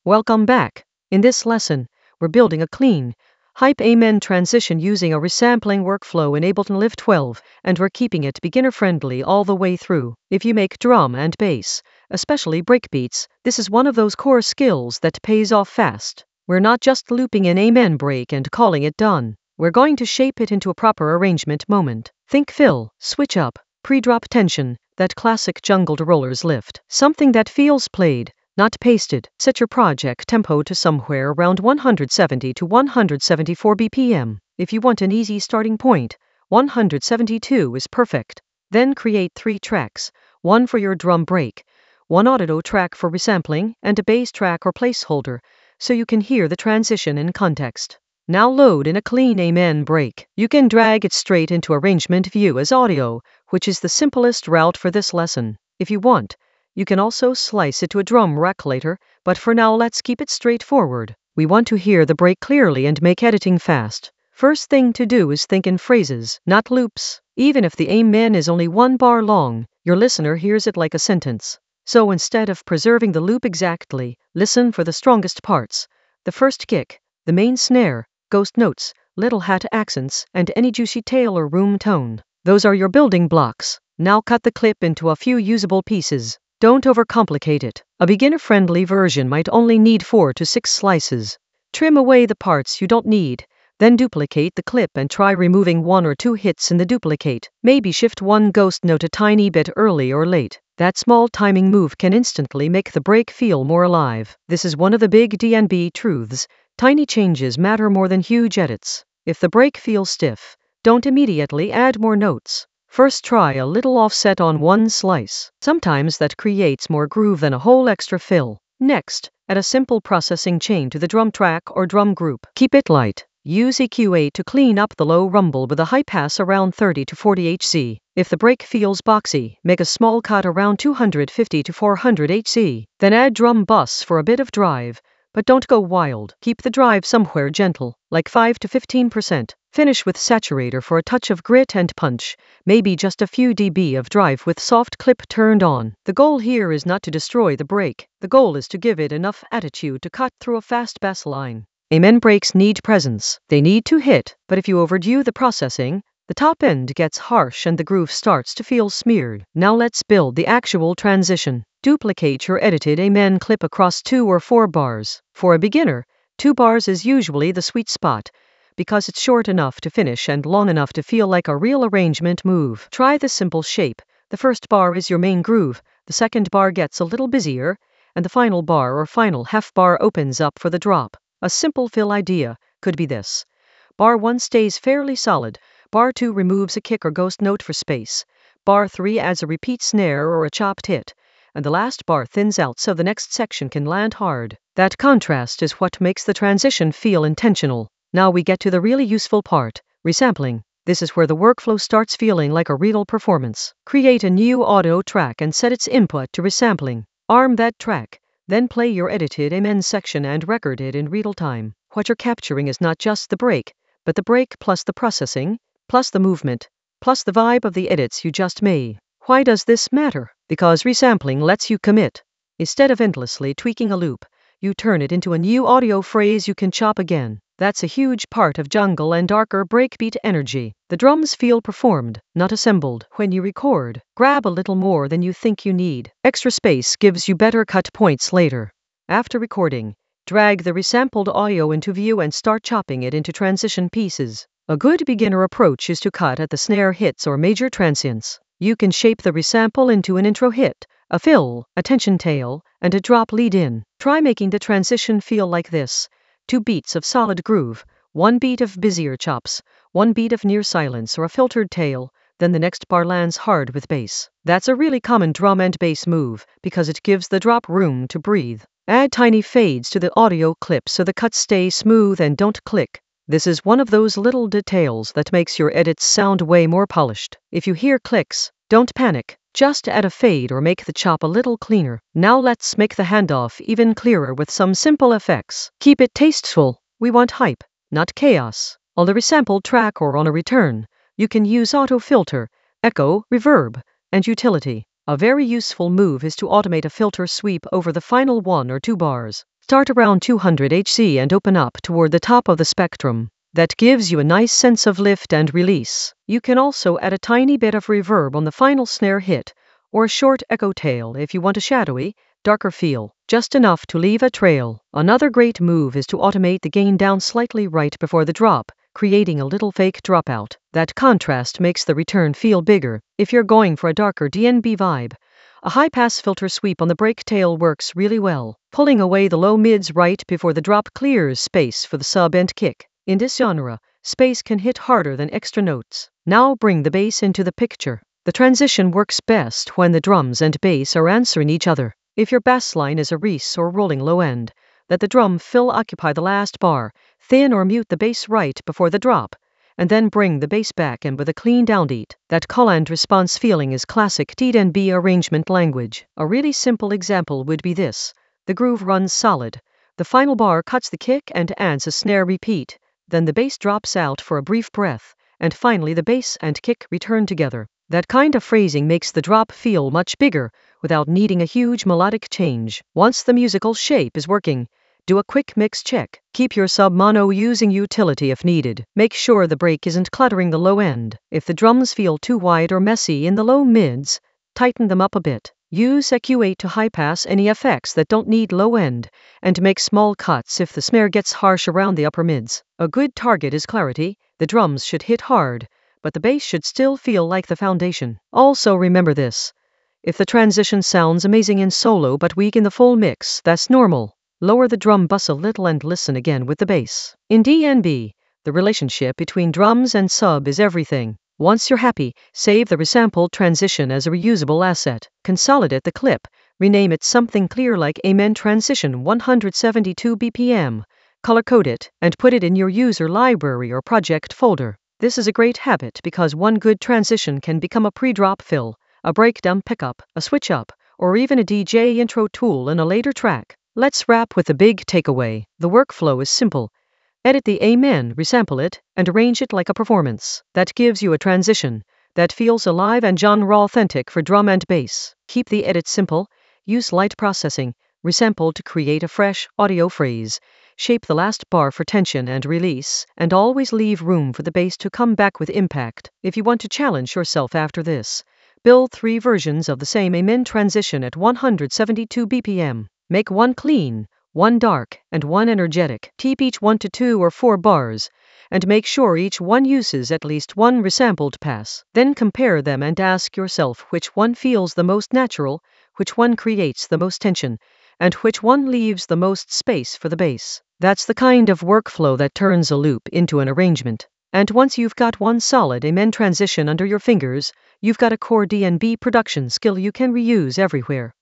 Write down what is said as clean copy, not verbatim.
Welcome back. In this lesson, we're building a clean, hype amen transition using a resampling workflow in Ableton Live 12, and we're keeping it beginner-friendly all the way through. If you make drum and bass, especially breakbeats, this is one of those core skills that pays off fast. We're not just looping an amen break and calling it done. We're going to shape it into a proper arrangement moment. Think fill, switch up, pre-drop tension, that classic jungled rollers lift. Something that feels played, not pasted. Set your project tempo to somewhere around 170 to 174 BPM. If you want an easy starting point, 172 is perfect. Then create 3 tracks, one for your drum break, one audio track for resampling, and a bass track or placeholder, so you can hear the transition in context. Now load in a clean amen break. You can drag it straight into arrangement view as audio, which is the simplest route for this lesson. If you want, you can also slice it to a drum rack later, but for now let's keep it straightforward. We want to hear the break clearly and make editing fast. First thing to do is think in phrases, not loops. Even if the amen is only 1 bar long, your listener hears it like a sentence. So instead of preserving the loop exactly, listen for the strongest parts. The first kick, the main snare, ghost notes, little hat accents, and any juicy tail or room tone. Those are your building blocks. Now cut the clip into a few usable pieces. Don't overcomplicate it. A beginner-friendly version might only need 4 to 6 slices. Trim away the parts you don't need. Then duplicate the clip and try removing 1 or 2 hits in the duplicate. Maybe shift one ghost note a tiny bit early or late. That small timing move can instantly make the break feel more alive. This is one of the big D&B truths. Tiny changes matter more than huge edits. If the break feels stiff, don't immediately add more notes. First try a little offset on one slice. Sometimes that creates more groove than a whole extra fill. Next, add a simple processing chain to the drum track or drum group. Keep it light. Use EQ8 to clean up the low rumble with a high pass around 30 to 40 Hz. If the break feels boxy, make a small cut around 250 to 400 Hz. Then add drum bus for a bit of drive, but don't go wild. Keep the drive somewhere gentle, like 5 to 15%. Finish with saturator for a touch of grit and punch, maybe just a few dB of drive with soft clip turned on. The goal here is not to destroy the break. The goal is to give it enough attitude to cut through a fast bass line. Amen breaks need presence. They need to hit, but if you overdo the processing, the top end gets harsh and the groove starts to feel smeared. Now let's build the actual transition. Duplicate your edited amen clip across 2 or 4 bars. For a beginner, 2 bars is usually the sweet spot, because it's short enough to finish and long enough to feel like a real arrangement move. Try the simple shape. The first bar is your main groove, the second bar gets a little busier, and the final bar or final half bar opens up for the drop. A simple fill idea could be this. Bar 1 stays fairly solid, bar 2 removes a kick or ghost note for space, bar 3 adds a repeat snare or a chopped hit, and the last bar thins out so the next section can land hard. That contrast is what makes the transition feel intentional. Now we get to the really useful part, resampling. This is where the workflow starts feeling like a real performance. Create a new audio track and set its input to resampling. Arm that track. Then play your edited amen section and record it in real time. What you're capturing is not just the break, but the break plus the processing, plus the movement, plus the vibe of the edits you just made. Why does this matter? Because resampling lets you commit. Instead of endlessly tweaking a loop, you turn it into a new audio phrase you can chop again. That's a huge part of jungle and darker breakbeat energy. The drums feel performed, not assembled. When you record, grab a little more than you think you need. Extra space gives you better cut points later. After recording, drag the resampled audio into view and start chopping it into transition pieces. A good beginner approach is to cut at the snare hits or major transients. You can shape the resample into an intro hit, a fill, a tension tail, and a drop lead-in. Try making the transition feel like this. 2 beats of solid groove, 1 beat of busier chops, 1 beat of near silence or a filtered tail, then the next bar lands hard with bass. That's a really common drum and bass move, because it gives the drop room to breathe. Add tiny fades to the audio clip so the cuts stay smooth and don't click. This is one of those little details that makes your edits sound way more polished. If you hear clicks, don't panic. Just add a fade or make the chop a little cleaner. Now let's make the handoff even clearer with some simple effects. Keep it tasteful. We want hype, not chaos. On the resampled track or on a return, you can use auto filter, echo, reverb, and utility. A very useful move is to automate a filter sweep over the final 1 or 2 bars. Start around 200 Hz and open up toward the top of the spectrum. That gives you a nice sense of lift and release. You can also add a tiny bit of reverb on the final snare hit, or a short echo tail if you want a shadowy, darker feel, just enough to leave a trail. Another great move is to automate the gain down slightly right before the drop, creating a little fake dropout. That contrast makes the return feel bigger. If you're going for a darker DnB vibe, a high-pass filter sweep on the break tail works really well. Pulling away the low mids right before the drop clears space for the sub and kick. In this genre, space can hit harder than extra notes. Now bring the bass into the picture. The transition works best when the drums and bass are answering each other. If your bass line is a Reese or rolling low end, let the drum fill occupy the last bar, thin or mute the bass right before the drop, and then bring the bass back in with a clean downbeat. That call and response feeling is classic DnB arrangement language. A really simple example would be this. The groove runs solid. The final bar cuts the kick and adds a snare repeat. Then the bass drops out for a brief breath, and finally the bass and kick return together. That kind of phrasing makes the drop feel much bigger without needing a huge melodic change. Once the musical shape is working, do a quick mix check. Keep your sub mono using utility if needed. Make sure the break isn't cluttering the low end. If the drums feel too wide or messy in the low mids, tighten them up a bit. Use EQ8 to high-pass any effects that don't need low end, and make small cuts if the snare gets harsh around the upper mids. A good target is clarity. The drums should hit hard, but the bass should still feel like the foundation. Also remember this. If the transition sounds amazing in solo but weak in the full mix, that's normal. Lower the drum bus a little and listen again with the bass. In DnB, the relationship between drums and sub is everything. Once you're happy, save the resampled transition as a reusable asset. Consolidate the clip, rename it something clear like Amen Transition 172 BPM, color-code it, and put it in your user library or project folder. This is a great habit because one good transition can become a pre-drop fill, a breakdown pickup, a switch up, or even a DJ intro tool in a later track. Let's wrap with the big takeaway. The workflow is simple. Edit the Amen, resample it, and arrange it like a performance. That gives you a transition that feels alive and genre authentic for drum and bass. Keep the edit simple, use light processing, resample to create a fresh audio phrase, shape the last bar for tension and release, and always leave room for the bass to come back with impact. If you want to challenge yourself after this, build 3 versions of the same Amen transition at 172 BPM. Make one clean, one dark, and one energetic. Keep each 1 to 2 or 4 bars, and make sure each one uses at least one resampled pass. Then compare them and ask yourself which one feels the most natural, which one creates the most tension, and which one leaves the most space for the bass. That's the kind of workflow that turns a loop into an arrangement. And once you've got one solid Amen transition under your fingers, you've got a core DnB production skill you can reuse everywhere.